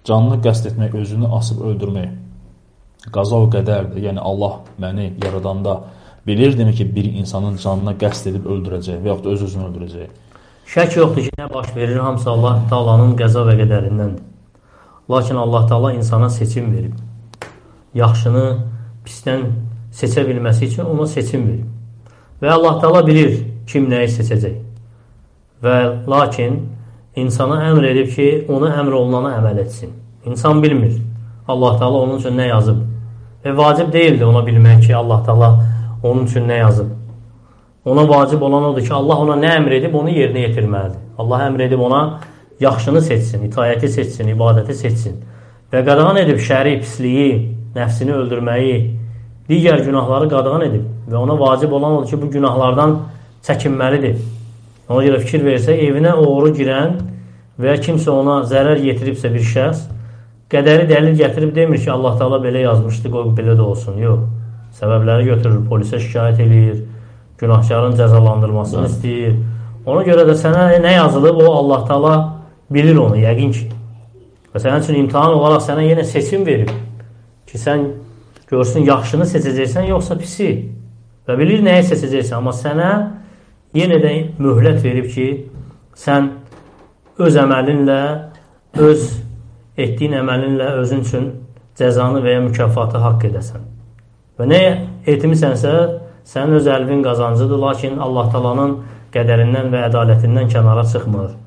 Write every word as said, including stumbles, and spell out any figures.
canını qəsd etmək, özünü asıb öldürmək qaza və qədərdir. Yəni Allah məni yaradanda bilirdimi ki, bir insanın canına qəsd edib öldürəcək və yaxud da öz-özünü öldürəcək. Şək yoxdur ki, nə baş verir, hamısı Allah Taala'nın qəza və qədərindəndir. Lakin Allah Taala insana seçim verib. Yaxşını pisdən seçə bilməsi üçün ona seçim verib. Və Allah Taala bilir kim nəyi seçəcək. Və lakin insana əmr edib ki, ona əmr olunana əməl etsin. İnsan bilmir. Allah Taala onun üçün nə yazıb. Və vacib deyildi ona bilmək ki, Allah Taala onun üçün nə yazıb. Ona vacib olan odur ki, Allah ona nə əmr edib, onu yerinə yetirməlidir. Allah əmr edib ona yaxşını seçsin, itayəti seçsin, ibadəti seçsin. Və qadağan edib şəri, pisliyi, nəfsini öldürməyi, digər günahları qadağan edib. Və ona vacib olan odur ki, bu günahlardan çəkinməlidir. Ona görə fikir versə, evinə oğru girən və ya kimsə ona zərər yetiribsə bir şəxs, qədəri dəlil gətirib demir ki, Allah Taala belə yazmışdı, qoy belə də olsun. Yox. Səbəbləri götürür, polisə şikayət edir, günahkarın cəzalandırmasını istəyir. Ona görə də sənə nə yazılıb, o Allah Taala bilir onu, yəqin ki. Və sənin üçün imtihan olaraq sənə yenə seçim verib ki, sən görsün, yaxşını seçəcəksən, yoxsa pisi. Və bilir nəyi seçəcəksən, amma sənə yenə də möhlət verib ki, sən öz əməlinlə, öz etdiyin əməlinlə özün üçün cəzanı və ya mükafatı haqq edəsən. Və nə etmisənsə, sənin öz əlvin qazancıdır, lakin Allah Taala'nın qədərindən və ədalətindən kənara çıxmır.